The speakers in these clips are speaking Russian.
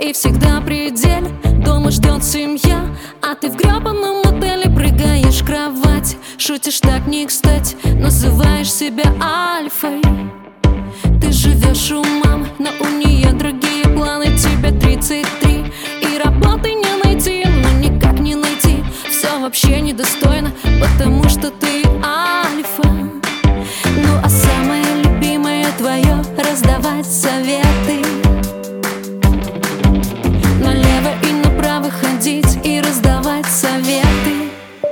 и всегда предель. Дома ждет семья, а ты в гребаном отеле прыгаешь в кровать. Шутишь так не кстати, называешь себя альфой. Ты живешь у мамы, но у нее другие планы. Тебе 33 и работы не найти, но никак не найти. Все вообще недостойно, потому что ты альфа. Ну а самое любимое твое — раздавать советы. Налево и направо ходить и раздавать советы.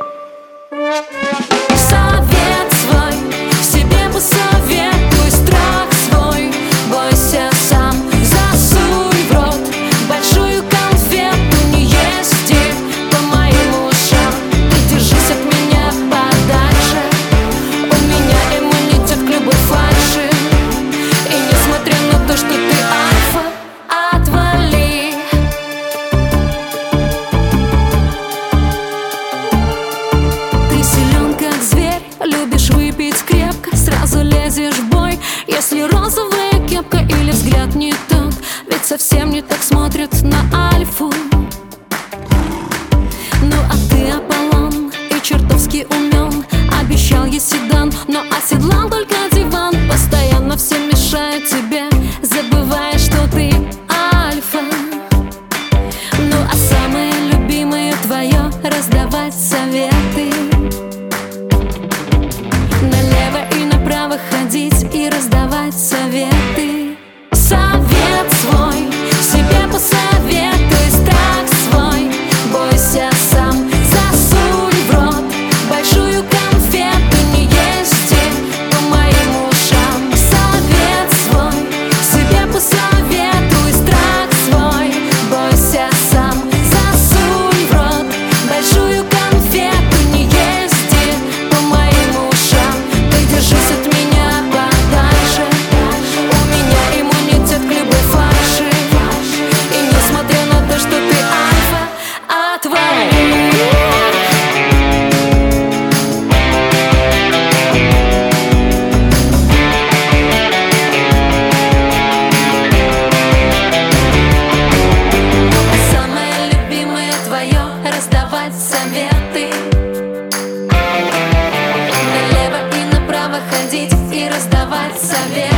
Совет свой себе посоветуй, страх свой бойся сам. Засунь в рот большую конфету, не езди по моим ушам. Ты держись от меня подальше, у меня иммунитет к любой фальши. И несмотря на то, что ты альфа, отвали. Ты силен как зверь, любишь выпить крепко, сразу лезешь в бой, если розовая кепка или взгляд не тот. Ведь совсем не так смотрят на альфу. Ну а ты Аполлон и чертовски умен. Обещал ей седан, но оседлал только диван. Постоянно все мешают тебе, забывая, что ты альфа. Ну а самое любимое твое — раздавать советы. Налево и направо ходить и раздавать советы. Совет свой себе посоветуй, страх свой бойся сам. Засунь в рот большую конфету, не езди по моим ушам. Совет свой себе посоветуй, страх свой бойся сам. Засунь в рот большую конфету, не езди по моим ушам. Ты держись от меня подальше, у меня иммунитет к любой фальши. И несмотря на то, что ты альфа, отвали. Самое любимое твое — раздавать советы. Налево и направо ходить и раздавать советы.